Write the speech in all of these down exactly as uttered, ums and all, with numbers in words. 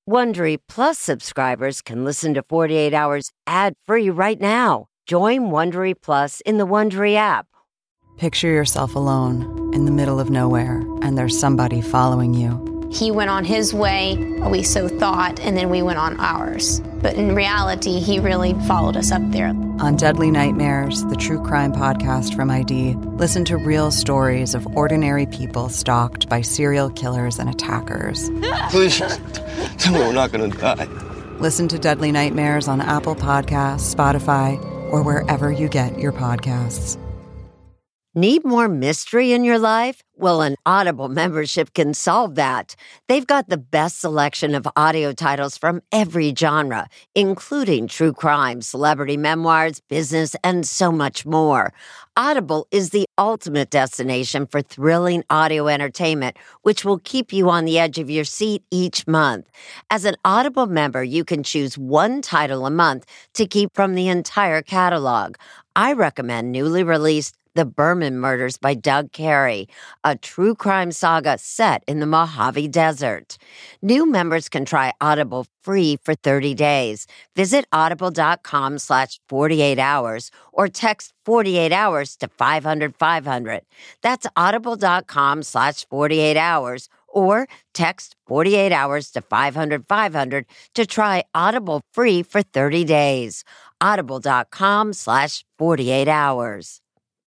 Wondery Plus subscribers can listen to forty-eight hours ad-free right now. Join Wondery Plus in the Wondery app. Picture yourself alone in the middle of nowhere, and there's somebody following you. He went on his way, we so thought, and then we went on ours. But in reality, he really followed us up there. On Deadly Nightmares, the true crime podcast from I D, listen to real stories of ordinary people stalked by serial killers and attackers. Please, tell me we're not going to die. Listen to Deadly Nightmares on Apple Podcasts, Spotify, or wherever you get your podcasts. Need more mystery in your life? Well, an Audible membership can solve that. They've got the best selection of audio titles from every genre, including true crime, celebrity memoirs, business, and so much more. Audible is the ultimate destination for thrilling audio entertainment, which will keep you on the edge of your seat each month. As an Audible member, you can choose one title a month to keep from the entire catalog. I recommend newly released The Berman Murders by Doug Carey, a true crime saga set in the Mojave Desert. New members can try Audible free for thirty days. Visit audible.com slash 48 hours or text forty-eight hours to five hundred five hundred. That's audible.com slash 48 hours or text forty-eight hours to five hundred five hundred to try Audible free for thirty days. Audible.com slash 48 hours.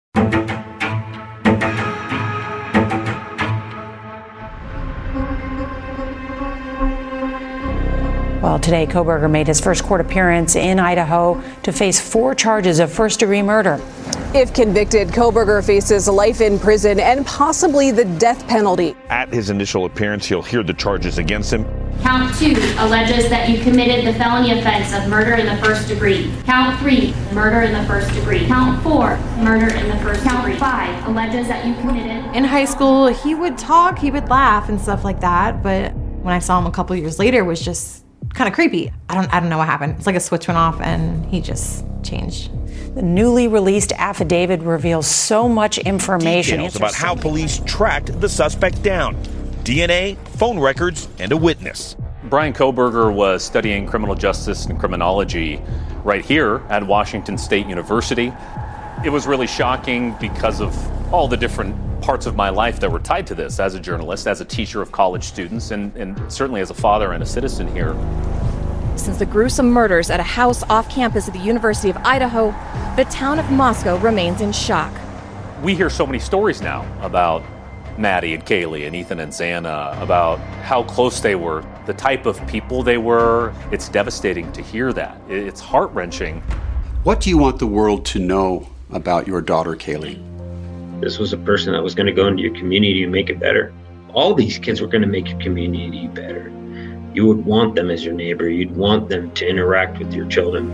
Well, today, Kohberger made his first court appearance in Idaho to face four charges of first-degree murder. If convicted, Kohberger faces life in prison and possibly the death penalty. At his initial appearance, you'll hear the charges against him. Count two alleges that you committed the felony offense of murder in the first degree. Count three, murder in the first degree. Count four, murder in the first degree. Count five alleges that you committed. In high school, he would talk, he would laugh and stuff like that, but when I saw him a couple years later, it was just kind of creepy. I don't I don't know what happened. It's like a switch went off and he just changed. The newly released affidavit reveals so much information. Details about how police tracked the suspect down. D N A, phone records, and a witness. Bryan Kohberger was studying criminal justice and criminology right here at Washington State University. It was really shocking because of all the different parts of my life that were tied to this as a journalist, as a teacher of college students, and, and certainly as a father and a citizen here. Since the gruesome murders at a house off campus at the University of Idaho, the town of Moscow remains in shock. We hear so many stories now about Maddie and Kaylee and Ethan and Xana, about how close they were, the type of people they were. It's devastating to hear that. It's heart-wrenching. What do you want the world to know about your daughter, Kaylee? This was a person that was going to go into your community and make it better. All these kids were going to make your community better. You would want them as your neighbor. You'd want them to interact with your children.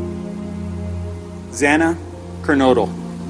Xana Kernodle.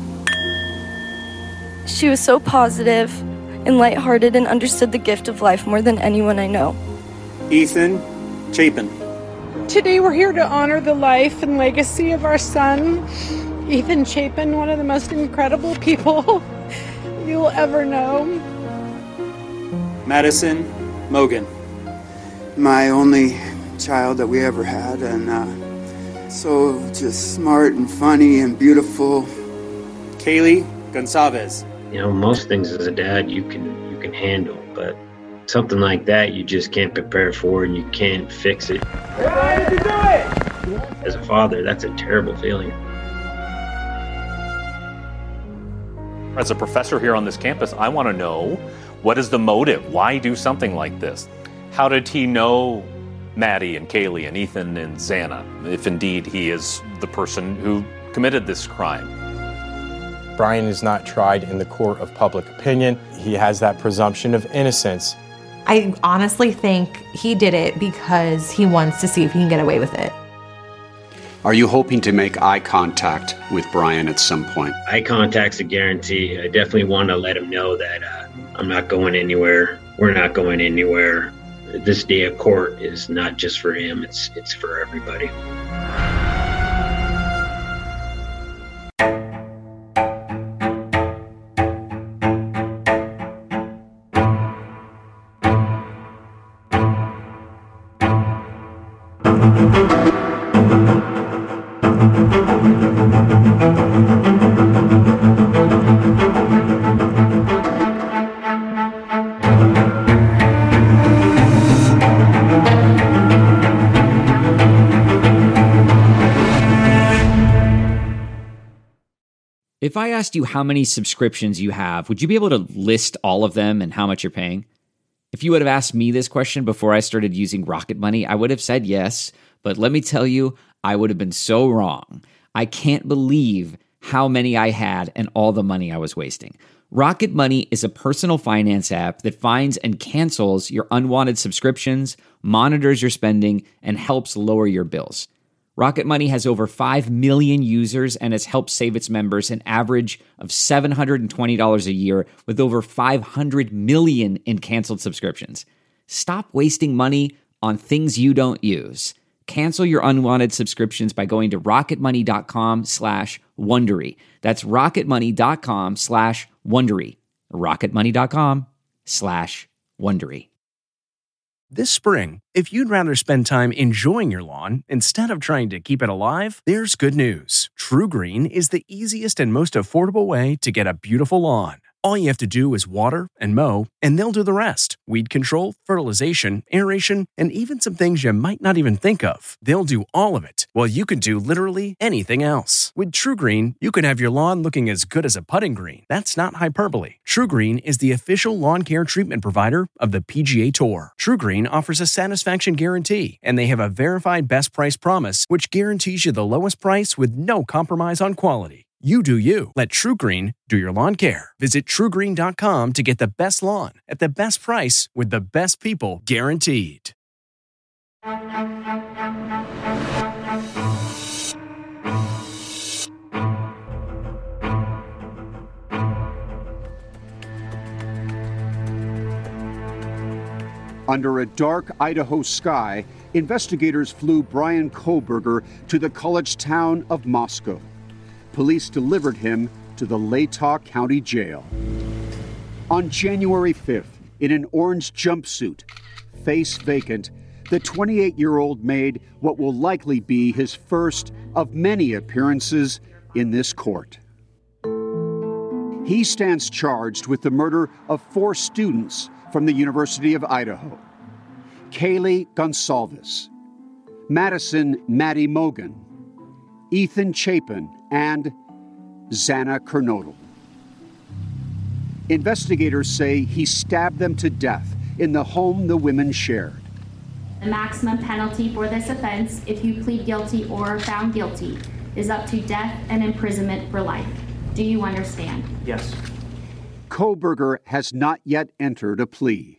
She was so positive and lighthearted and understood the gift of life more than anyone I know. Ethan Chapin. Today we're here to honor the life and legacy of our son, Ethan Chapin, one of the most incredible people you'll ever know. Madison Mogan. My only child that we ever had, and uh, so just smart and funny and beautiful. Kaylee Gonçalves. You know, most things as a dad you can you can handle, but something like that you just can't prepare for and you can't fix it. How did you do it? As a father, that's a terrible feeling. As a professor here on this campus, I want to know, what is the motive? Why do something like this? How did he know Maddie and Kaylee and Ethan and Xana, if indeed he is the person who committed this crime? Bryan is not tried in the court of public opinion. He has that presumption of innocence. I honestly think he did it because he wants to see if he can get away with it. Are you hoping to make eye contact with Bryan at some point? Eye contact's a guarantee. I definitely want to let him know that uh, I'm not going anywhere. We're not going anywhere. This day of court is not just for him, it's it's for everybody. If I asked you how many subscriptions you have, would you be able to list all of them and how much you're paying? If you would have asked me this question before I started using Rocket Money, I would have said yes, but let me tell you, I would have been so wrong. I can't believe how many I had and all the money I was wasting. Rocket Money is a personal finance app that finds and cancels your unwanted subscriptions, monitors your spending, and helps lower your bills. Rocket Money has over five million users and has helped save its members an average of seven hundred twenty dollars a year with over five hundred million in canceled subscriptions. Stop wasting money on things you don't use. Cancel your unwanted subscriptions by going to rocketmoney.com slash Wondery. That's rocketmoney.com slash Wondery. rocketmoney.com slash Wondery. This spring, if you'd rather spend time enjoying your lawn instead of trying to keep it alive, there's good news. TruGreen is the easiest and most affordable way to get a beautiful lawn. All you have to do is water and mow, and they'll do the rest. Weed control, fertilization, aeration, and even some things you might not even think of. They'll do all of it, while you can do literally anything else. With TruGreen, you can have your lawn looking as good as a putting green. That's not hyperbole. TruGreen is the official lawn care treatment provider of the P G A Tour. TruGreen offers a satisfaction guarantee, and they have a verified best price promise, which guarantees you the lowest price with no compromise on quality. You do you. Let TruGreen do your lawn care. Visit True Green dot com to get the best lawn at the best price with the best people guaranteed. Under a dark Idaho sky, investigators flew Bryan Kohberger to the college town of Moscow. Police delivered him to the Latah County Jail. On January fifth, in an orange jumpsuit, face vacant, the twenty-eight-year-old made what will likely be his first of many appearances in this court. He stands charged with the murder of four students from the University of Idaho: Kaylee Goncalves, Madison Maddie Mogen, Ethan Chapin, and Xana Kernodle. Investigators say he stabbed them to death in the home the women shared. The maximum penalty for this offense, if you plead guilty or are found guilty, is up to death and imprisonment for life. Do you understand? Yes. Kohberger has not yet entered a plea.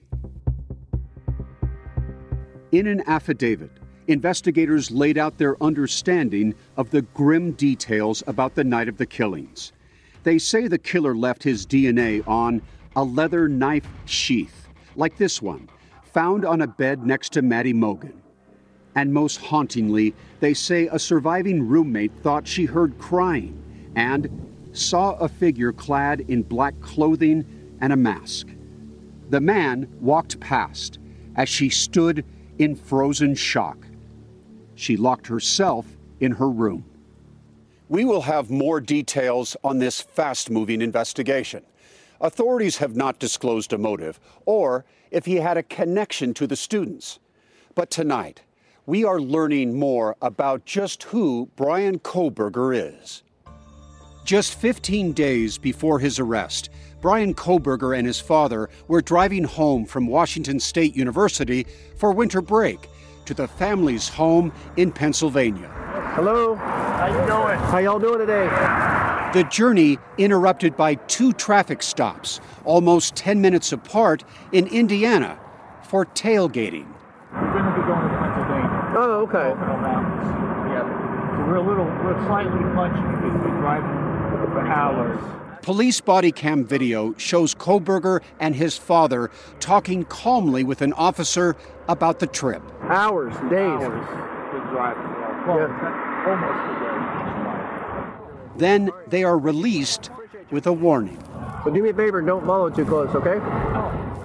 In an affidavit, investigators laid out their understanding of the grim details about the night of the killings. They say the killer left his D N A on a leather knife sheath, like this one, found on a bed next to Maddie Mogen. And most hauntingly, they say a surviving roommate thought she heard crying and saw a figure clad in black clothing and a mask. The man walked past as she stood in frozen shock. She locked herself in her room. We will have more details on this fast-moving investigation. Authorities have not disclosed a motive or if he had a connection to the students. But tonight, we are learning more about just who Bryan Kohberger is. Just fifteen days before his arrest, Bryan Kohberger and his father were driving home from Washington State University for winter break to the family's home in Pennsylvania. Hello. How you doing? How y'all doing today? The journey interrupted by two traffic stops, almost ten minutes apart, in Indiana for tailgating. We're going to be going to Pennsylvania. Oh, okay. Yeah. So we're a little, we're slightly punchy because we're driving for hours. Police body cam video shows Kohberger and his father talking calmly with an officer about the trip. Hours, days. Hours. Good driving. Well, yeah. Almost a day. Then they are released with a warning. So do me a favor, don't follow too close, okay?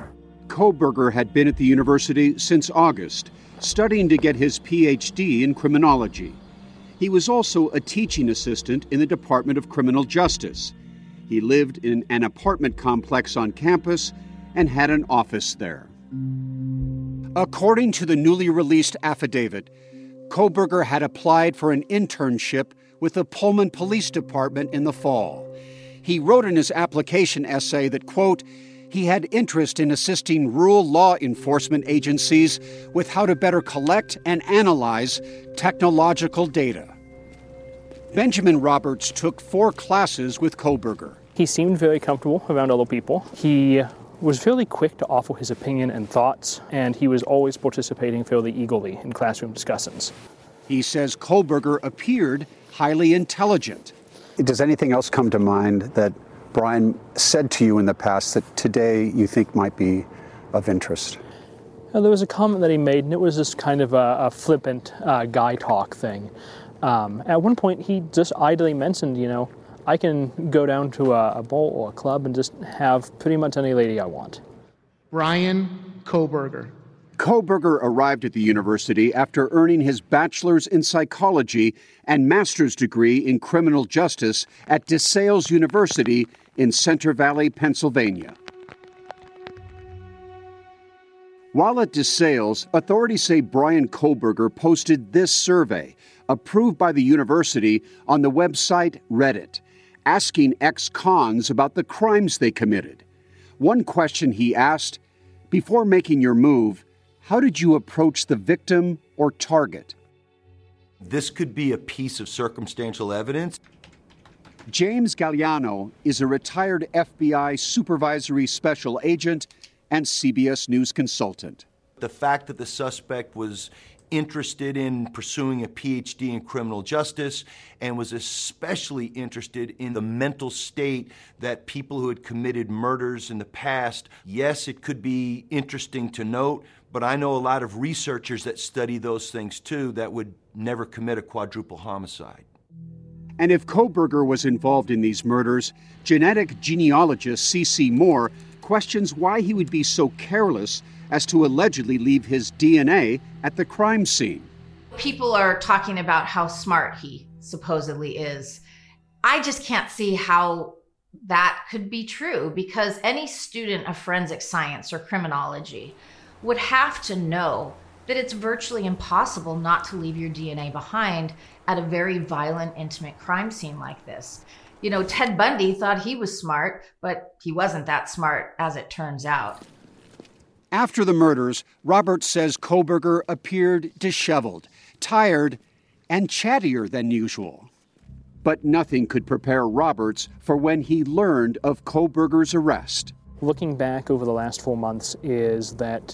Kohberger had been at the university since August, studying to get his P H D in criminology. He was also a teaching assistant in the Department of Criminal Justice. He lived in an apartment complex on campus and had an office there. According to the newly released affidavit, Kohberger had applied for an internship with the Pullman Police Department in the fall. He wrote in his application essay that, quote, he had interest in assisting rural law enforcement agencies with how to better collect and analyze technological data. Benjamin Roberts took four classes with Kohberger. He seemed very comfortable around other people. He was fairly quick to offer his opinion and thoughts, and he was always participating fairly eagerly in classroom discussions. He says Kohberger appeared highly intelligent. Does anything else come to mind that Brian said to you in the past that today you think might be of interest? Uh, there was a comment that he made, and it was just kind of a, a flippant uh, guy talk thing. Um, at one point, he just idly mentioned, you know, I can go down to a, a bowl or a club and just have pretty much any lady I want. Brian Kohberger. Kohberger arrived at the university after earning his bachelor's in psychology and master's degree in criminal justice at DeSales University in Center Valley, Pennsylvania. While at DeSales, authorities say Brian Kohberger posted this survey, approved by the university, on the website Reddit, asking ex-cons about the crimes they committed. One question he asked, before making your move, how did you approach the victim or target? This could be a piece of circumstantial evidence. James Galliano is a retired F B I supervisory special agent and C B S News consultant. The fact that the suspect was interested in pursuing a P H D in criminal justice and was especially interested in the mental state that people who had committed murders in the past, yes, it could be interesting to note, but I know a lot of researchers that study those things too that would never commit a quadruple homicide. And if Kohberger was involved in these murders, genetic genealogist C C Moore questions why he would be so careless as to allegedly leave his D N A at the crime scene. People are talking about how smart he supposedly is. I just can't see how that could be true, because any student of forensic science or criminology would have to know that it's virtually impossible not to leave your D N A behind at a very violent, intimate crime scene like this. You know, Ted Bundy thought he was smart, but he wasn't that smart, as it turns out. After the murders, Roberts says Kohberger appeared disheveled, tired, and chattier than usual. But nothing could prepare Roberts for when he learned of Kohberger's arrest. Looking back over the last four months is that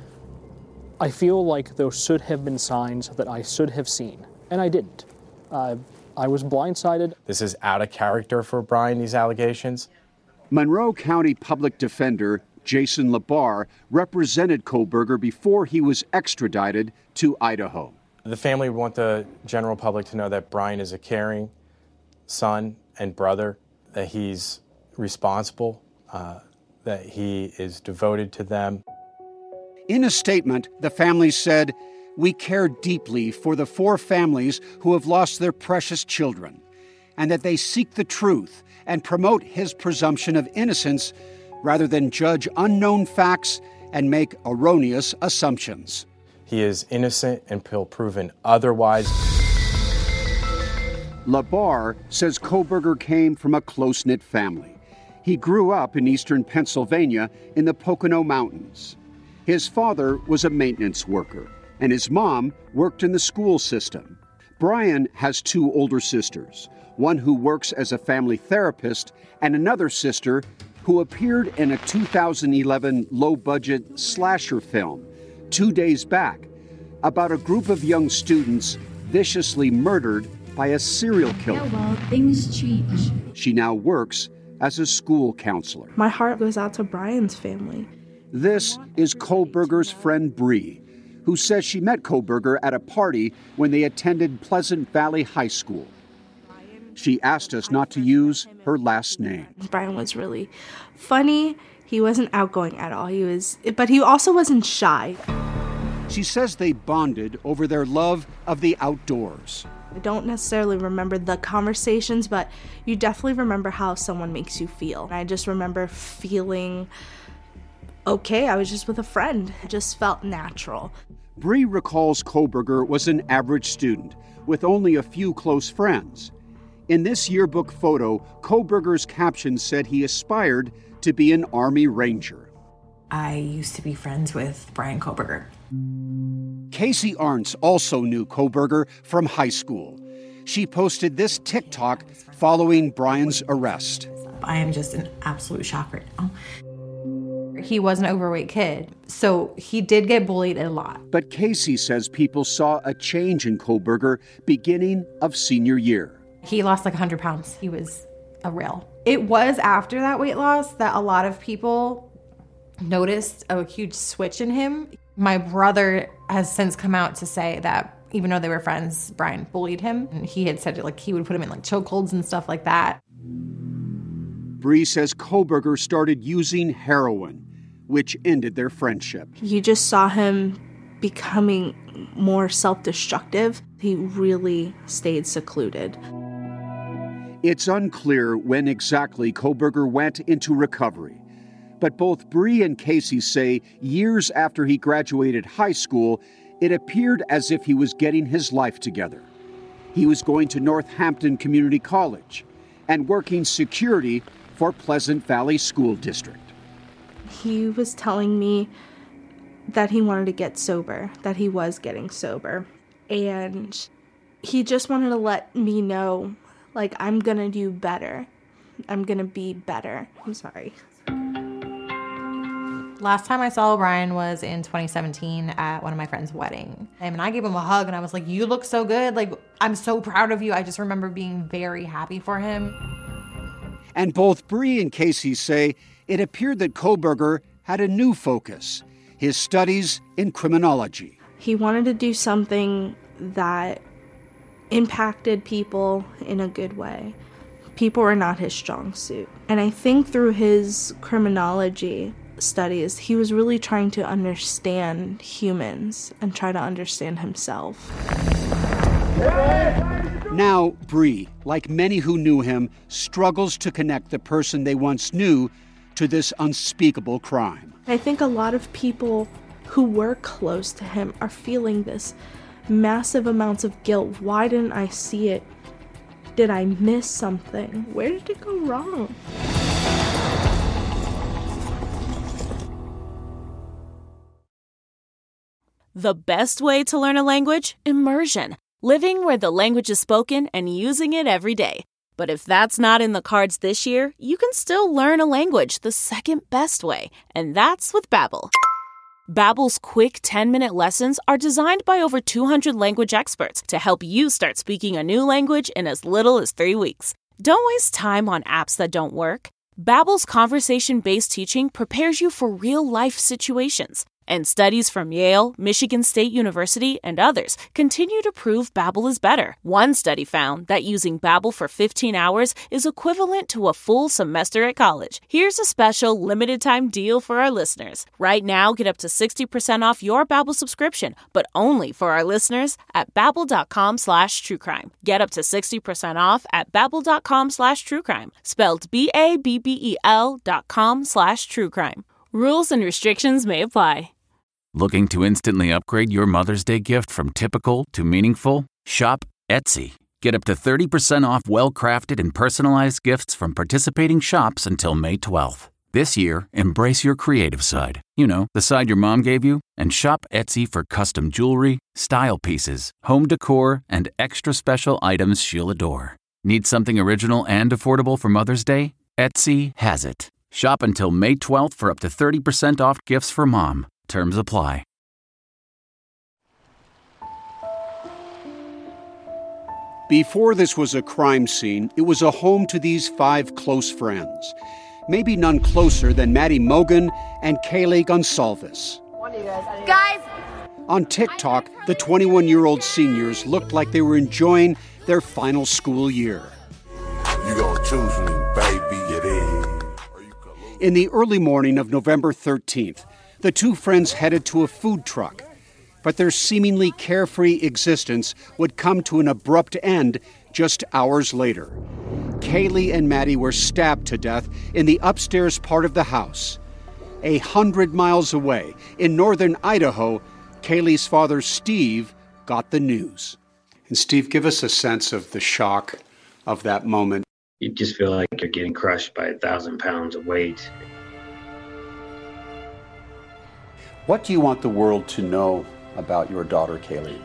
I feel like there should have been signs that I should have seen, and I didn't. Uh, I was blindsided. This is out of character for Brian, these allegations. Monroe County Public Defender Jason Labar represented Kohberger before he was extradited to Idaho. The family want the general public to know that Brian is a caring son and brother, that he's responsible, uh, that he is devoted to them. In a statement, the family said, "We care deeply for the four families who have lost their precious children, and that they seek the truth and promote his presumption of innocence rather than judge unknown facts and make erroneous assumptions." He is innocent until proven otherwise. Labar says Kohberger came from a close-knit family. He grew up in eastern Pennsylvania in the Pocono Mountains. His father was a maintenance worker, and his mom worked in the school system. Brian has two older sisters, one who works as a family therapist and another sister who appeared in a two thousand eleven low-budget slasher film, Two Days Back, about a group of young students viciously murdered by a serial killer. Yeah, well, things change. She now works as a school counselor. My heart goes out to Brian's family. This is Kohberger's friend Bree, who says she met Kohberger at a party when they attended Pleasant Valley High School. She asked us not to use her last name. Brian was really funny. He wasn't outgoing at all. He was, but he also wasn't shy. She says they bonded over their love of the outdoors. I don't necessarily remember the conversations, but you definitely remember how someone makes you feel. I just remember feeling okay. I was just with a friend. It just felt natural. Bree recalls Kohberger was an average student with only a few close friends. In this yearbook photo, Kohberger's caption said he aspired to be an Army Ranger. I used to be friends with Brian Kohberger. Casey Arntz also knew Kohberger from high school. She posted this TikTok following Brian's arrest. I am just in absolute shock right now. He was an overweight kid, so he did get bullied a lot. But Casey says people saw a change in Kohberger beginning of senior year. He lost like one hundred pounds. He was a rail. It was after that weight loss that a lot of people noticed a huge switch in him. My brother has since come out to say that even though they were friends, Brian bullied him. And he had said like he would put him in like chokeholds and stuff like that. Bree says Kohberger started using heroin, which ended their friendship. You just saw him becoming more self-destructive. He really stayed secluded. It's unclear when exactly Kohberger went into recovery. But both Bree and Casey say years after he graduated high school, it appeared as if he was getting his life together. He was going to Northampton Community College and working security for Pleasant Valley School District. He was telling me that he wanted to get sober, that he was getting sober. And he just wanted to let me know, like, I'm gonna do better. I'm gonna be better. I'm sorry. Last time I saw Brian was in twenty seventeen at one of my friend's wedding. And I gave him a hug and I was like, you look so good. Like, I'm so proud of you. I just remember being very happy for him. And both Bree and Casey say it appeared that Kohberger had a new focus, his studies in criminology. He wanted to do something that impacted people in a good way. People were not his strong suit. And I think through his criminology studies, he was really trying to understand humans and try to understand himself. Now, Bree, like many who knew him, struggles to connect the person they once knew to this unspeakable crime. I think a lot of people who were close to him are feeling this massive amounts of guilt. Why didn't I see it? Did I miss something? Where did it go wrong? The best way to learn a language? Immersion. Living where the language is spoken and using it every day. But if that's not in the cards this year, you can still learn a language the second best way, and that's with Babbel. Babbel's quick ten-minute lessons are designed by over two hundred language experts to help you start speaking a new language in as little as three weeks. Don't waste time on apps that don't work. Babbel's conversation-based teaching prepares you for real-life situations. And studies from Yale, Michigan State University, and others continue to prove Babbel is better. One study found that using Babbel for fifteen hours is equivalent to a full semester at college. Here's a special limited-time deal for our listeners. Right now, get up to sixty percent off your Babbel subscription, but only for our listeners at babbel.com slash truecrime. Get up to sixty percent off at babbel.com slash truecrime. Spelled B A B B E L dot com slash truecrime. Rules and restrictions may apply. Looking to instantly upgrade your Mother's Day gift from typical to meaningful? Shop Etsy. Get up to thirty percent off well-crafted and personalized gifts from participating shops until May twelfth. This year, embrace your creative side. You know, the side your mom gave you. And shop Etsy for custom jewelry, style pieces, home decor, and extra special items she'll adore. Need something original and affordable for Mother's Day? Etsy has it. Shop until May twelfth for up to thirty percent off gifts for mom. Terms apply. Before this was a crime scene, it was a home to these five close friends. Maybe none closer than Maddie Mogan and Kaylee Gonsalves. Guys! On TikTok, the twenty-one-year-old seniors looked like they were enjoying their final school year. choose me, baby, it is. In the early morning of November thirteenth, the two friends headed to a food truck. But their seemingly carefree existence would come to an abrupt end just hours later. Kaylee and Maddie were stabbed to death in the upstairs part of the house. A hundred miles away, in northern Idaho, Kaylee's father, Steve, got the news. And Steve, give us a sense of the shock of that moment. You just feel like you're getting crushed by a thousand pounds of weight. What do you want the world to know about your daughter, Kaylee?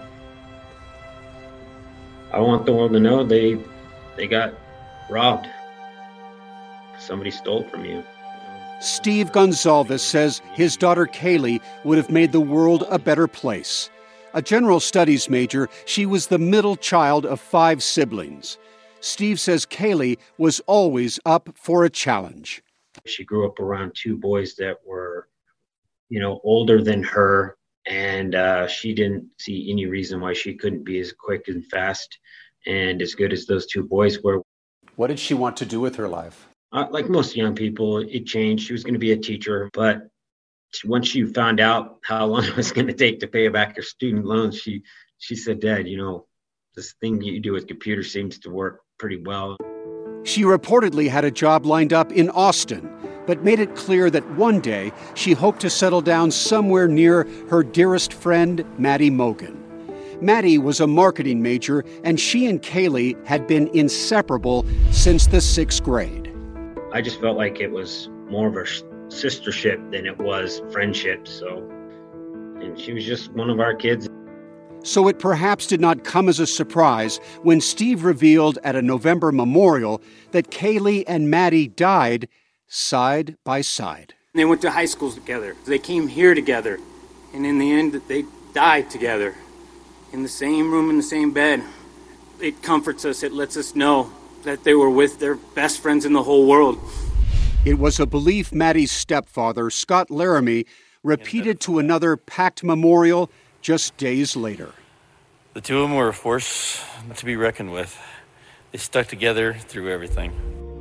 I want the world to know they they got robbed. Somebody stole from you. Steve Gonzalez says his daughter Kaylee would have made the world a better place. A general studies major, she was the middle child of five siblings. Steve says Kaylee was always up for a challenge. She grew up around two boys that were, you know, older than her. And uh, she didn't see any reason why she couldn't be as quick and fast and as good as those two boys were. What did she want to do with her life? Uh, like most young people, it changed. She was going to be a teacher. But once she found out how long it was going to take to pay back her student loans, she, she said, Dad, you know, this thing you do with computers seems to work pretty well. She reportedly had a job lined up in Austin, but made it clear that one day she hoped to settle down somewhere near her dearest friend, Maddie Mogen. Maddie was a marketing major, and she and Kaylee had been inseparable since the sixth grade. I just felt like it was more of a sistership than it was friendship, so, and she was just one of our kids. So it perhaps did not come as a surprise when Steve revealed at a November memorial that Kaylee and Maddie died side by side. They went to high schools together. They came here together. And in the end, they died together in the same room, in the same bed. It comforts us. It lets us know that they were with their best friends in the whole world. It was a belief Maddie's stepfather, Scott Laramie, repeated to another packed memorial just days later. The two of them were a force to be reckoned with. They stuck together through everything.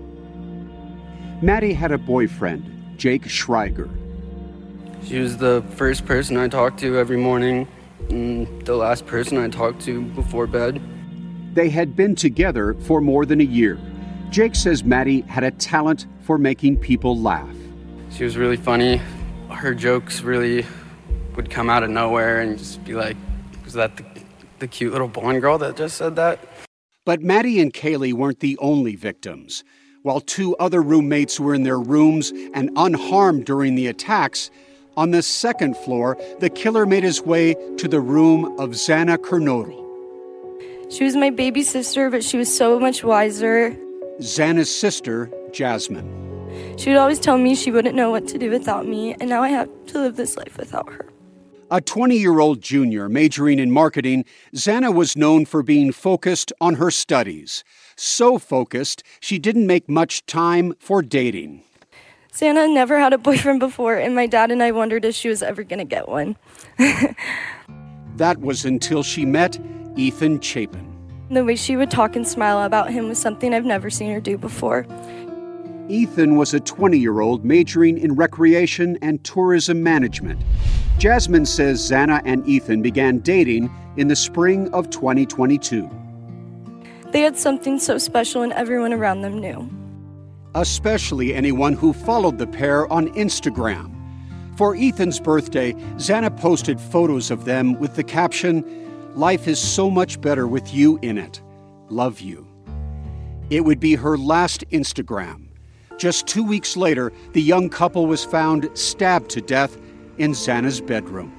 Maddie had a boyfriend, Jake Schreiger. She was the first person I talked to every morning and the last person I talked to before bed. They had been together for more than a year. Jake says Maddie had a talent for making people laugh. She was really funny. Her jokes really would come out of nowhere and just be like, was that the, the cute little blonde girl that just said that? But Maddie and Kaylee weren't the only victims. While two other roommates were in their rooms and unharmed during the attacks, on the second floor, the killer made his way to the room of Xana Kernodle. She was my baby sister, but she was so much wiser. Xana's sister, Jasmine. She would always tell me she wouldn't know what to do without me, and now I have to live this life without her. A twenty-year-old junior majoring in marketing, Xana was known for being focused on her studies. So focused, she didn't make much time for dating. Xana never had a boyfriend before, and my dad and I wondered if she was ever going to get one. That was until she met Ethan Chapin. The way she would talk and smile about him was something I've never seen her do before. Ethan was a twenty-year-old majoring in recreation and tourism management. Jasmine says Xana and Ethan began dating in the spring of twenty twenty-two. They had something so special and everyone around them knew. Especially anyone who followed the pair on Instagram. For Ethan's birthday, Xana posted photos of them with the caption, "Life is so much better with you in it. Love you." It would be her last Instagram. Just two weeks later, the young couple was found stabbed to death in Xana's bedroom.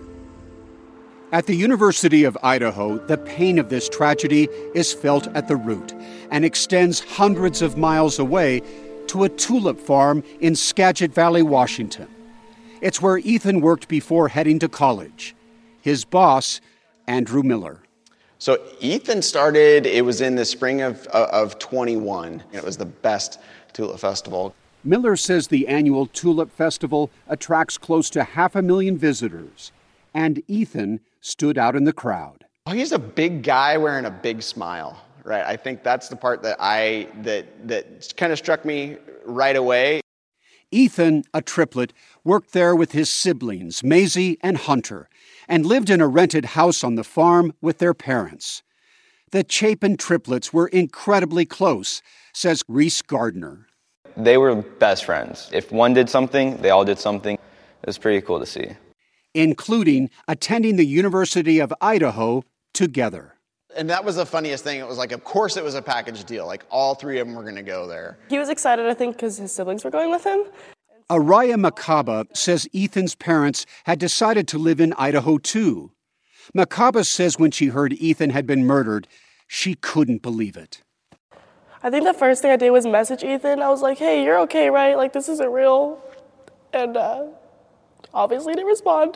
At the University of Idaho, the pain of this tragedy is felt at the root and extends hundreds of miles away to a tulip farm in Skagit Valley, Washington. It's where Ethan worked before heading to college. His boss, Andrew Miller. So Ethan started, it was in the spring of, of twenty-one. It was the best tulip festival. Miller says the annual Tulip Festival attracts close to half a million visitors, and Ethan stood out in the crowd. Oh, he's a big guy wearing a big smile, right? I think that's the part that I that that kind of struck me right away. Ethan, a triplet, worked there with his siblings, Maisie and Hunter, and lived in a rented house on the farm with their parents. The Chapin triplets were incredibly close, says Reese Gardner. They were best friends. If one did something, they all did something. It was pretty cool to see. Including attending the University of Idaho together. And that was the funniest thing. It was like, of course it was a package deal. Like, all three of them were going to go there. He was excited, I think, because his siblings were going with him. Araya Makaba says Ethan's parents had decided to live in Idaho, too. Makaba says when she heard Ethan had been murdered, she couldn't believe it. I think the first thing I did was message Ethan. I was like, hey, you're okay, right? Like, this isn't real. And uh, obviously didn't respond.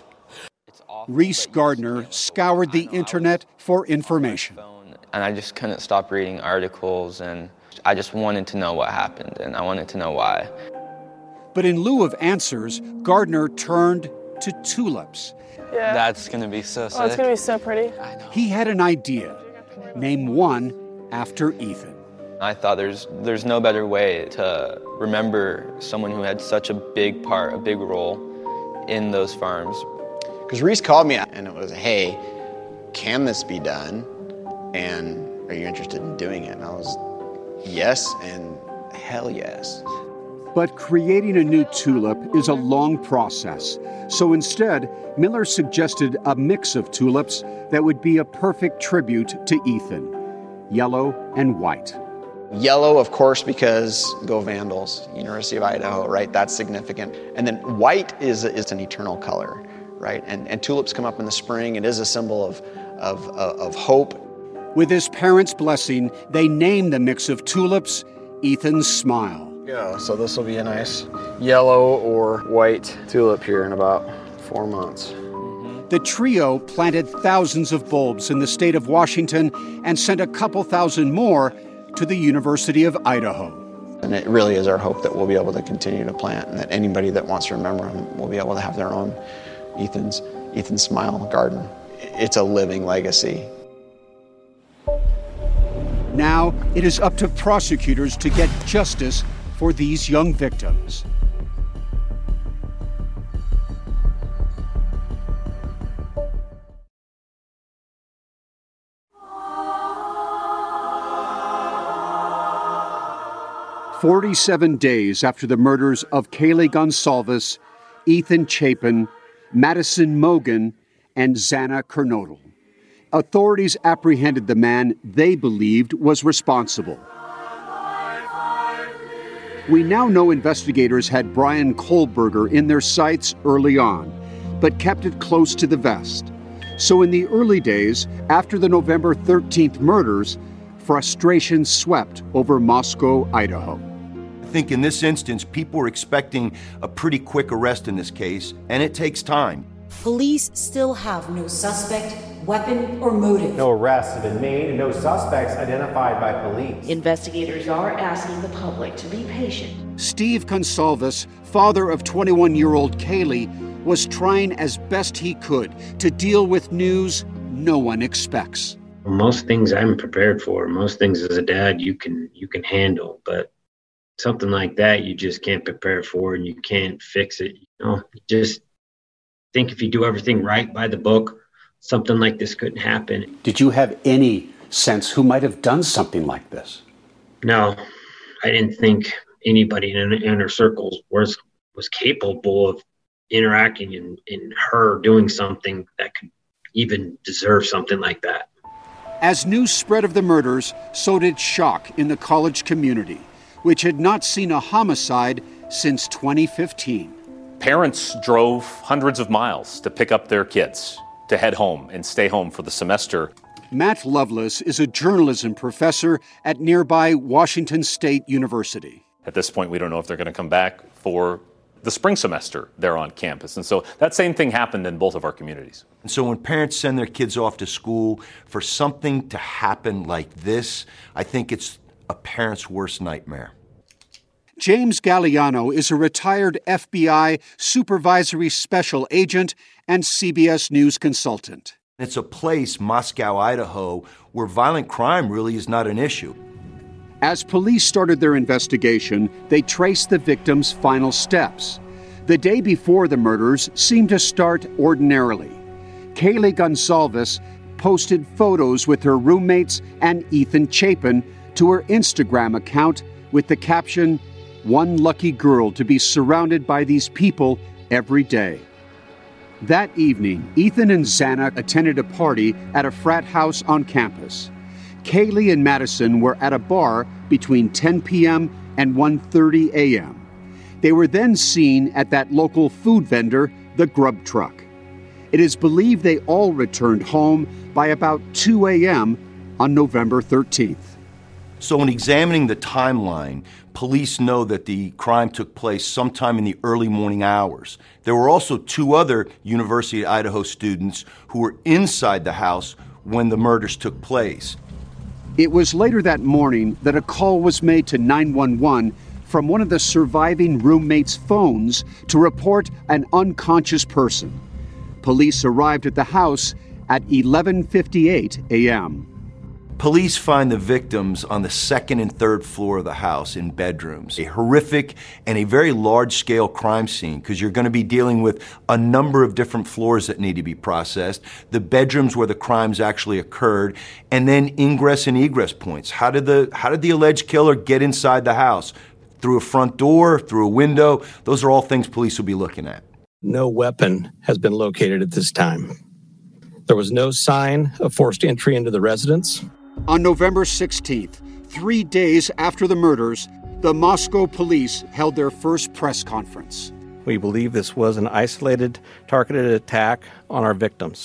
Reese Gardner scoured the internet for information. And I just couldn't stop reading articles, and I just wanted to know what happened, and I wanted to know why. But in lieu of answers, Gardner turned to tulips. Yeah. That's going to be so sick. Oh, it's going to be so pretty. He had an idea. Name one after Ethan. I thought there's there's no better way to remember someone who had such a big part, a big role in those farms. Because Reese called me and it was, hey, can this be done? And are you interested in doing it? And I was, yes, and hell yes. But creating a new tulip is a long process. So instead, Miller suggested a mix of tulips that would be a perfect tribute to Ethan, yellow and white. Yellow, of course, because go Vandals, University of Idaho, right? That's significant. And then white is, is an eternal color, right? And, and tulips come up in the spring. It is a symbol of, of, of hope. With his parents' blessing, they named the mix of tulips Ethan's Smile. Yeah, so this will be a nice yellow or white tulip here in about four months. The trio planted thousands of bulbs in the state of Washington and sent a couple thousand more to the University of Idaho. And it really is our hope that we'll be able to continue to plant and that anybody that wants to remember him will be able to have their own Ethan's, Ethan's Smile garden. It's a living legacy. Now it is up to prosecutors to get justice for these young victims. Forty-seven days after the murders of Kaylee Goncalves, Ethan Chapin, Madison Mogen, and Xana Kernodle, authorities apprehended the man they believed was responsible. We now know investigators had Bryan Kohberger in their sights early on, but kept it close to the vest. So in the early days, after the November thirteenth murders, frustration swept over Moscow, Idaho. I think in this instance, people were expecting a pretty quick arrest in this case, and it takes time. Police still have no suspect, weapon, or motive. No arrests have been made and no suspects identified by police. Investigators are asking the public to be patient. Steve Goncalves, father of twenty-one-year-old Kaylee, was trying as best he could to deal with news no one expects. Most things I'm prepared for. Most things as a dad you can you can handle, but something like that you just can't prepare for and you can't fix it. You know, you just think if you do everything right by the book, something like this couldn't happen. Did you have any sense who might have done something like this? No, I didn't think anybody in inner circles was was capable of interacting in, in her doing something that could even deserve something like that. As news spread of the murders, so did shock in the college community, which had not seen a homicide since twenty fifteen. Parents drove hundreds of miles to pick up their kids, to head home and stay home for the semester. Matt Lovelace is a journalism professor at nearby Washington State University. At this point, we don't know if they're going to come back for the spring semester there on campus. And so that same thing happened in both of our communities. And so when parents send their kids off to school for something to happen like this, I think it's a parent's worst nightmare. James Galliano is a retired F B I supervisory special agent and C B S News consultant. It's a place, Moscow, Idaho, where violent crime really is not an issue. As police started their investigation, they traced the victims' final steps. The day before the murders seemed to start ordinarily. Kaylee Gonsalves posted photos with her roommates and Ethan Chapin to her Instagram account with the caption, "One lucky girl to be surrounded by these people every day." That evening, Ethan and Xana attended a party at a frat house on campus. Kaylee and Madison were at a bar between ten p.m. and one thirty a.m. They were then seen at that local food vendor, the Grub Truck. It is believed they all returned home by about two a.m. on November thirteenth. So in examining the timeline, police know that the crime took place sometime in the early morning hours. There were also two other University of Idaho students who were inside the house when the murders took place. It was later that morning that a call was made to nine one one from one of the surviving roommates' phones to report an unconscious person. Police arrived at the house at eleven fifty-eight a.m. Police find the victims on the second and third floor of the house in bedrooms. A horrific and a very large-scale crime scene, because you're going to be dealing with a number of different floors that need to be processed, the bedrooms where the crimes actually occurred, and then ingress and egress points. How did the, how did the alleged killer get inside the house? Through a front door, through a window? Those are all things police will be looking at. No weapon has been located at this time. There was no sign of forced entry into the residence. On November sixteenth, three days after the murders, the Moscow police held their first press conference. We believe this was an isolated, targeted attack on our victims.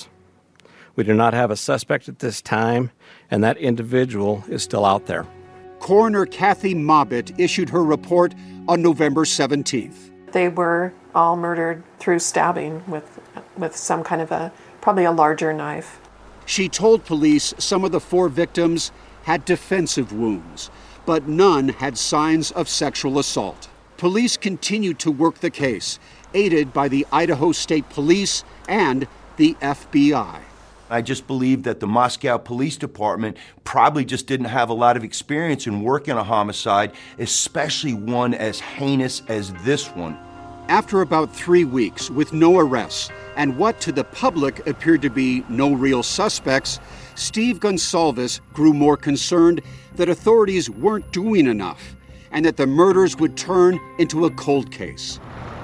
We do not have a suspect at this time, and that individual is still out there. Coroner Kathy Mobbitt issued her report on November seventeenth. They were all murdered through stabbing with, with some kind of a, probably a larger knife. She told police some of the four victims had defensive wounds, but none had signs of sexual assault. Police continued to work the case, aided by the Idaho State Police and the F B I. I just believe that the Moscow Police Department probably just didn't have a lot of experience in working a homicide, especially one as heinous as this one. After about three weeks with no arrests and what to the public appeared to be no real suspects, Steve Gonsalves grew more concerned that authorities weren't doing enough and that the murders would turn into a cold case.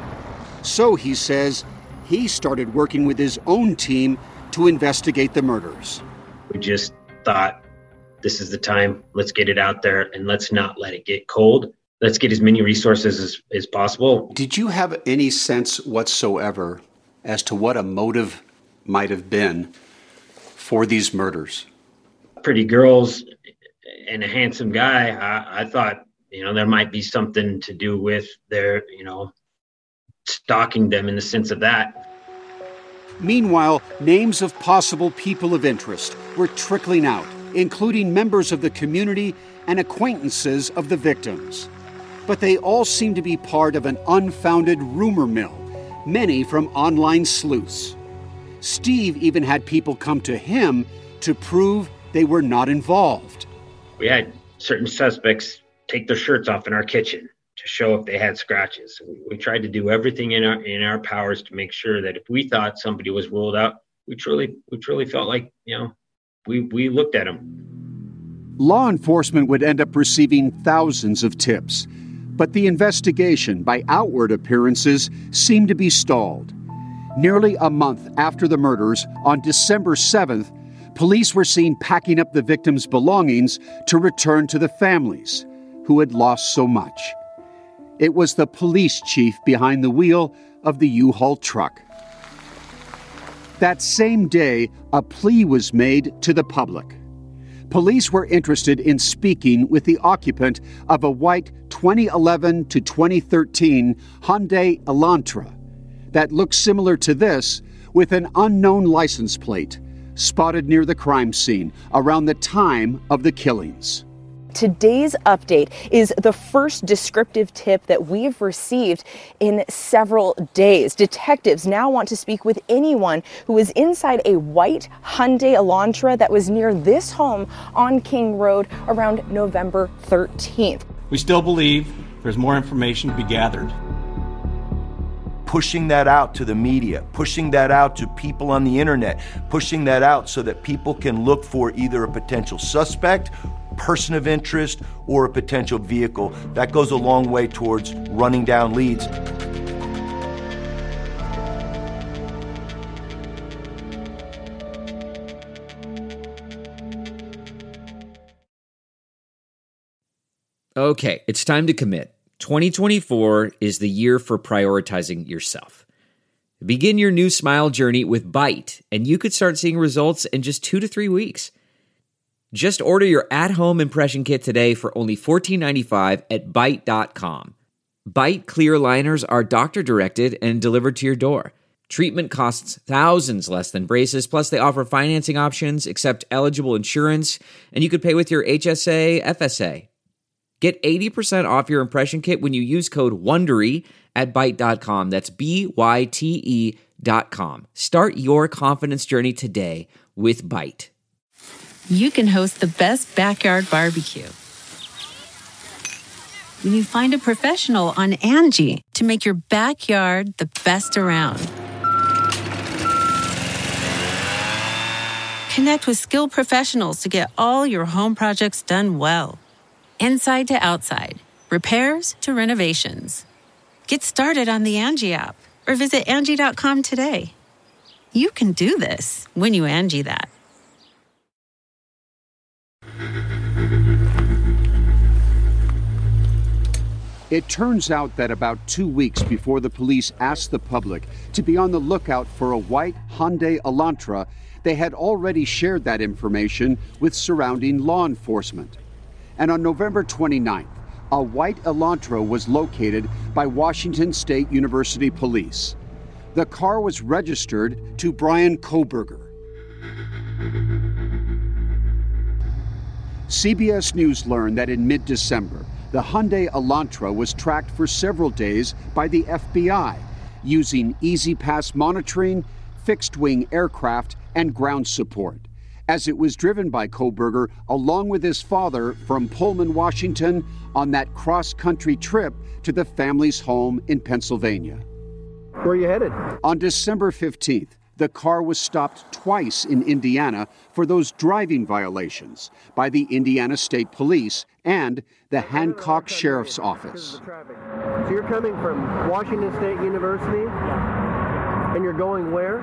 So, he says, he started working with his own team to investigate the murders. We just thought, this is the time, let's get it out there and let's not let it get cold. Let's get as many resources as, as possible. Did you have any sense whatsoever as to what a motive might have been for these murders? Pretty girls and a handsome guy, I, I thought, you know, there might be something to do with their, you know, stalking them in the sense of that. Meanwhile, names of possible people of interest were trickling out, including members of the community and acquaintances of the victims. But they all seemed to be part of an unfounded rumor mill, many from online sleuths. Steve even had people come to him to prove they were not involved. We had certain suspects take their shirts off in our kitchen to show if they had scratches. We tried to do everything in our in our powers to make sure that if we thought somebody was ruled out, we truly we truly felt like, you know, we, we looked at them. Law enforcement would end up receiving thousands of tips, but the investigation, by outward appearances, seemed to be stalled. Nearly a month after the murders, on December seventh, police were seen packing up the victims' belongings to return to the families who had lost so much. It was the police chief behind the wheel of the U-Haul truck. That same day, a plea was made to the public. Police were interested in speaking with the occupant of a white twenty eleven to twenty thirteen Hyundai Elantra that looked similar to this, with an unknown license plate, spotted near the crime scene around the time of the killings. Today's update is the first descriptive tip that we've received in several days. Detectives now want to speak with anyone who was inside a white Hyundai Elantra that was near this home on King Road around November thirteenth. We still believe there's more information to be gathered. Pushing that out to the media, pushing that out to people on the internet, pushing that out so that people can look for either a potential suspect, person of interest, or a potential vehicle. That goes a long way towards running down leads. Okay, it's time to commit. twenty twenty-four is the year for prioritizing yourself. Begin your new smile journey with Byte, and you could start seeing results in just two to three weeks. Just order your at-home impression kit today for only fourteen ninety-five at byte dot com. Byte clear liners are doctor-directed and delivered to your door. Treatment costs thousands less than braces, plus they offer financing options, accept eligible insurance, and you could pay with your H S A, F S A. Get eighty percent off your impression kit when you use code WONDERY at byte dot com. That's B Y T E dot com. Start your confidence journey today with Byte. You can host the best backyard barbecue when you find a professional on Angie to make your backyard the best around. Connect with skilled professionals to get all your home projects done well. Inside to outside, repairs to renovations. Get started on the Angie app or visit Angie dot com today. You can do this when you Angie that. It turns out that about two weeks before the police asked the public to be on the lookout for a white Hyundai Elantra, they had already shared that information with surrounding law enforcement. And on November twenty-ninth, a white Elantra was located by Washington State University Police. The car was registered to Bryan Kohberger. C B S News learned that in mid-December, the Hyundai Elantra was tracked for several days by the F B I using E-ZPass monitoring, fixed-wing aircraft, and ground support, as it was driven by Kohberger along with his father from Pullman, Washington, on that cross-country trip to the family's home in Pennsylvania. Where are you headed? On December fifteenth, the car was stopped twice in Indiana for those driving violations by the Indiana State Police and the Hancock Sheriff's Office. So you're coming from Washington State University, and you're going where?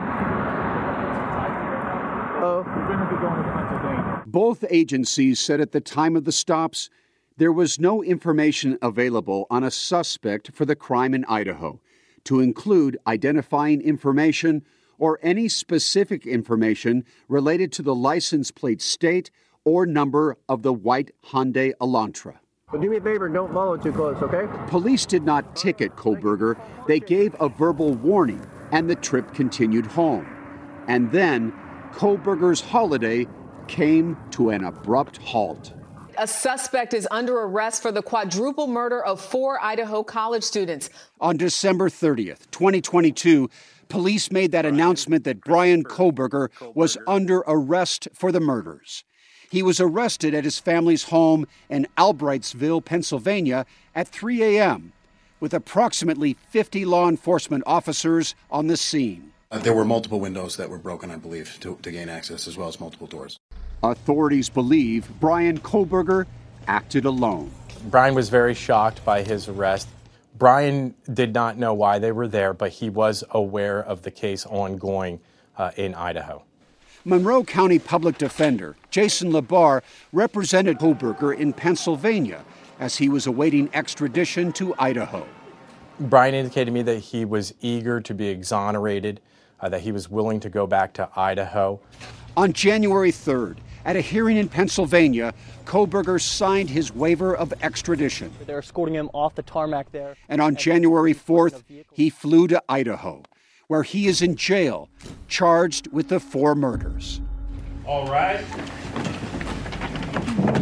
Oh. We're going to be going to Pennsylvania. Both agencies said at the time of the stops, there was no information available on a suspect for the crime in Idaho, to include identifying information or any specific information related to the license plate state or number of the white Hyundai Elantra. But do me a favor, don't follow too close, okay? Police did not ticket Kohberger. They gave a verbal warning, and the trip continued home. And then Kohberger's holiday came to an abrupt halt. A suspect is under arrest for the quadruple murder of four Idaho college students. On December thirtieth, twenty twenty-two, police made that announcement that Bryan Kohberger was under arrest for the murders. He was arrested at his family's home in Albrightsville, Pennsylvania at three a.m. with approximately fifty law enforcement officers on the scene. Uh, there were multiple windows that were broken, I believe, to, to gain access, as well as multiple doors. Authorities believe Bryan Kohberger acted alone. Bryan was very shocked by his arrest. Bryan did not know why they were there, but he was aware of the case ongoing uh, in Idaho. Monroe County Public Defender Jason Labar represented Kohberger in Pennsylvania as he was awaiting extradition to Idaho. Bryan indicated to me that he was eager to be exonerated, uh, that he was willing to go back to Idaho. On January third, at a hearing in Pennsylvania, Kohberger signed his waiver of extradition. They're escorting him off the tarmac there. And on January fourth, he flew to Idaho, where he is in jail, charged with the four murders. All right.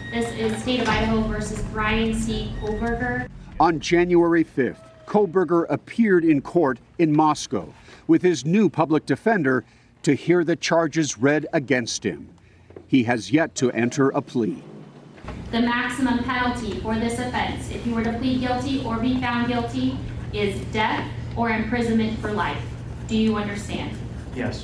This is State of Idaho versus Brian C. Kohlberger. On January fifth, Kohlberger appeared in court in Moscow with his new public defender to hear the charges read against him. He has yet to enter a plea. The maximum penalty for this offense, if you were to plead guilty or be found guilty, is death or imprisonment for life. Do you understand? Yes.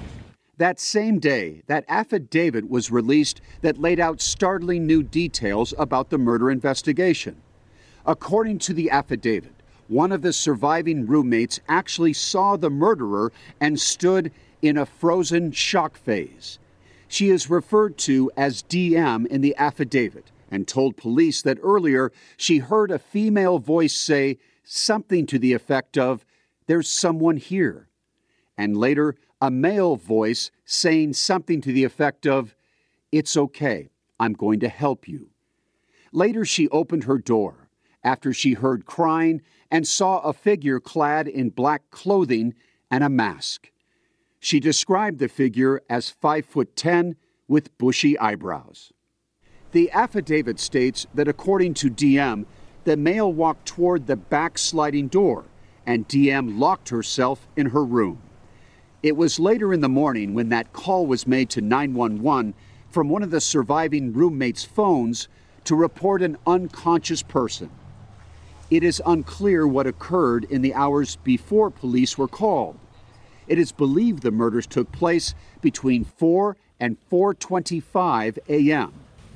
That same day, that affidavit was released that laid out startling new details about the murder investigation. According to the affidavit, one of the surviving roommates actually saw the murderer and stood in a frozen shock phase. She is referred to as D M in the affidavit and told police that earlier she heard a female voice say something to the effect of, "There's someone here," and later a male voice saying something to the effect of, "It's okay, I'm going to help you." Later she opened her door after she heard crying and saw a figure clad in black clothing and a mask. She described the figure as five foot ten with bushy eyebrows. The affidavit states that according to D M, the male walked toward the back sliding door and D M locked herself in her room. It was later in the morning when that call was made to nine one one from one of the surviving roommates' phones to report an unconscious person. It is unclear what occurred in the hours before police were called. It is believed the murders took place between four and four twenty-five a.m.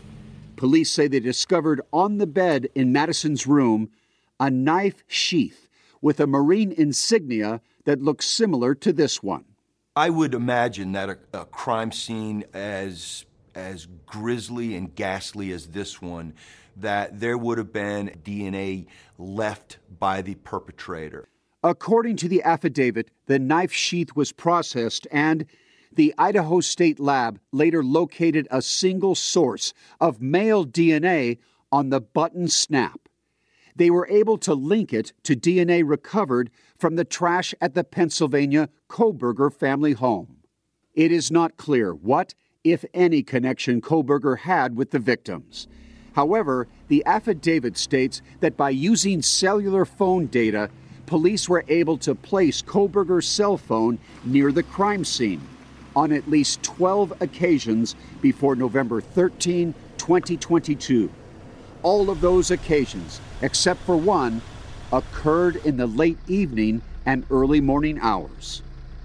Police say they discovered on the bed in Madison's room a knife sheath with a Marine insignia that looks similar to this one. I would imagine that a, a crime scene as as grisly and ghastly as this one, that there would have been D N A left by the perpetrator. According to the affidavit, the knife sheath was processed and the Idaho State Lab later located a single source of male D N A on the button snap. They were able to link it to D N A recovered from the trash at the Pennsylvania Kohlberger family home. It is not clear what, if any, connection Kohlberger had with the victims. However, the affidavit states that by using cellular phone data, police were able to place Kohlberger's cell phone near the crime scene on at least twelve occasions before November thirteenth, twenty twenty-two. All of those occasions, except for one, occurred in the late evening and early morning hours.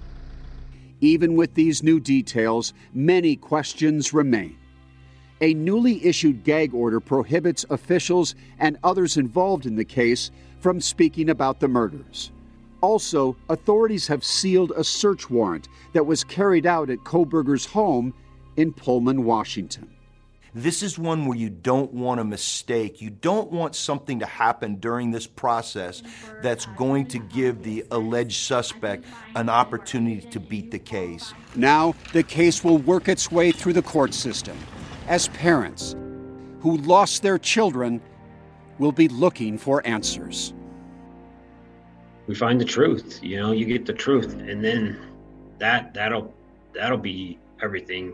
Even with these new details, many questions remain. A newly issued gag order prohibits officials and others involved in the case from speaking about the murders. Also, authorities have sealed a search warrant that was carried out at Kohlberger's home in Pullman, Washington. This is one where you don't want a mistake. You don't want something to happen during this process that's going to give the alleged suspect an opportunity to beat the case. Now, the case will work its way through the court system as parents who lost their children will be looking for answers. We find the truth, you know, you get the truth, and then that that'll that'll be everything.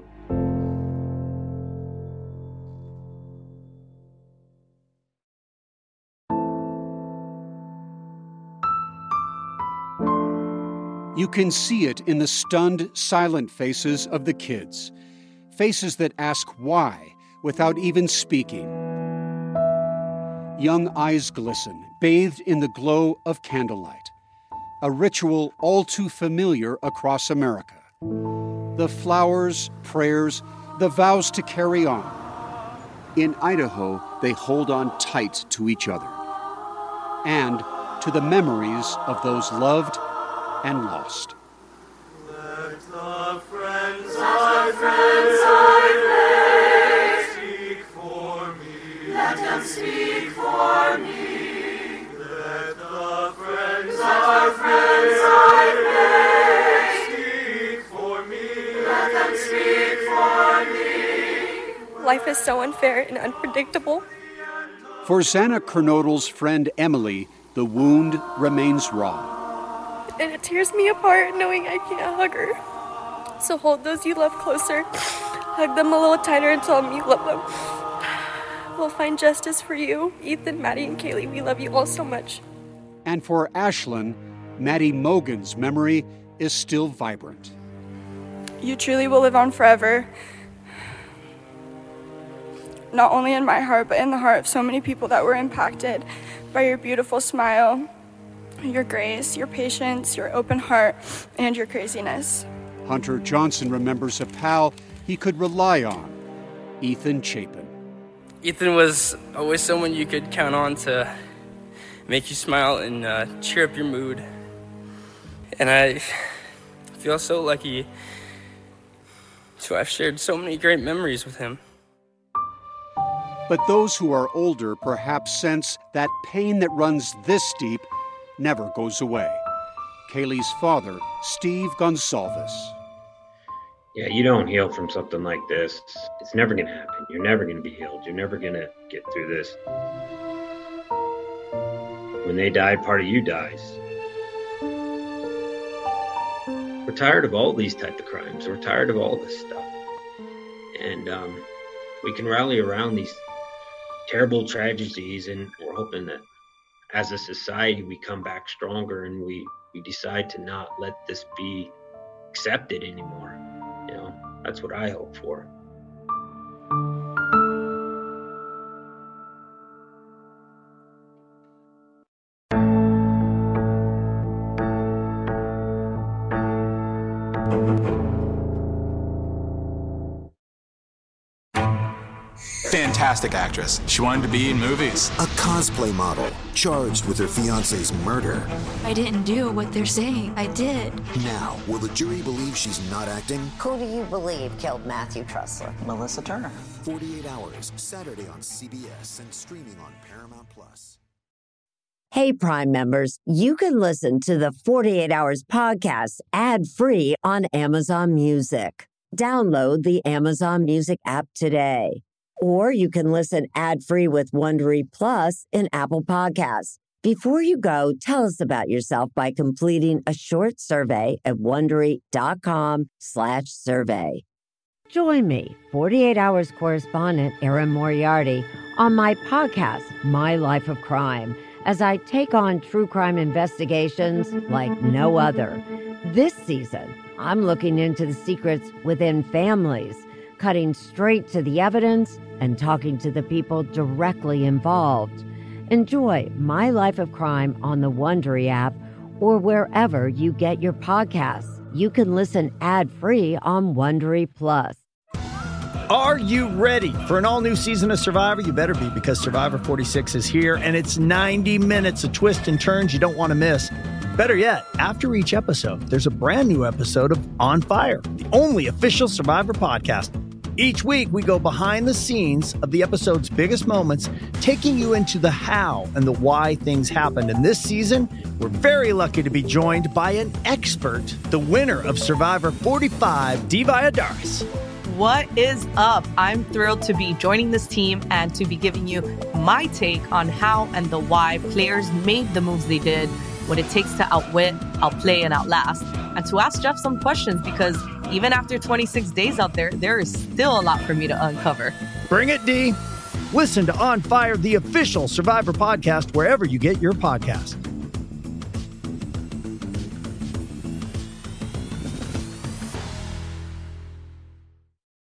You can see it in the stunned, silent faces of the kids. Faces that ask why without even speaking. Young eyes glisten, bathed in the glow of candlelight. A ritual all too familiar across America. The flowers, prayers, the vows to carry on. In Idaho, they hold on tight to each other. And to the memories of those loved and lost. Let the friends I friends I speak for me. Let them speak for me. Let the friends our friends I speak for me. Let them speak for me. Life is so unfair and unpredictable. For Xana Kernodle's friend Emily, the wound remains raw. And it tears me apart knowing I can't hug her. So hold those you love closer. Hug them a little tighter and tell them you love them. will find justice for you. Ethan, Maddie, and Kaylee, we love you all so much. And for Ashlyn, Maddie Mogan's memory is still vibrant. You truly will live on forever. Not only in my heart, but in the heart of so many people that were impacted by your beautiful smile, your grace, your patience, your open heart, and your craziness. Hunter Johnson remembers a pal he could rely on, Ethan Chapin. Ethan was always someone you could count on to make you smile and uh, cheer up your mood. And I feel so lucky to have shared so many great memories with him. But those who are older perhaps sense that pain that runs this deep never goes away. Kaylee's father, Steve Gonsalves. Yeah, you don't heal from something like this. It's never going to happen. You're never going to be healed. You're never going to get through this. When they die, part of you dies. We're tired of all these type of crimes. We're tired of all this stuff. And um, we can rally around these terrible tragedies, and we're hoping that as a society we come back stronger and we, we decide to not let this be accepted anymore. You know, that's what I hope for. Fantastic actress. She wanted to be in movies. A cosplay model charged with her fiancé's murder. I didn't do what they're saying. I did. Now, will the jury believe she's not acting? Who do you believe killed Matthew Tressler? Melissa Turner. forty-eight hours, Saturday on C B S and streaming on Paramount Plus. Hey, Prime members, you can listen to the forty-eight hours podcast ad-free on Amazon Music. Download the Amazon Music app today. Or you can listen ad-free with Wondery Plus in Apple Podcasts. Before you go, tell us about yourself by completing a short survey at Wondery.com slash survey. Join me, forty-eight hours correspondent Erin Moriarty, on my podcast, My Life of Crime, as I take on true crime investigations like no other. This season, I'm looking into the secrets within families, cutting straight to the evidence and talking to the people directly involved. Enjoy My Life of Crime on the Wondery app or wherever you get your podcasts. You can listen ad-free on Wondery Plus. Are you ready for an all-new season of Survivor? You better be, because Survivor forty-six is here, and it's ninety minutes of twists and turns you don't want to miss. Better yet, after each episode, there's a brand new episode of On Fire, the only official Survivor podcast. Each week, we go behind the scenes of the episode's biggest moments, taking you into the how and the why things happened. And this season, we're very lucky to be joined by an expert, the winner of Survivor forty-five, Dee Valladares. What is up? I'm thrilled to be joining this team and to be giving you my take on how and the why players made the moves they did, what it takes to outwit, outplay, and outlast, and to ask Jeff some questions, because even after twenty-six days out there, there is still a lot for me to uncover. Bring it, Dee. Listen to On Fire, the official Survivor podcast, wherever you get your podcasts.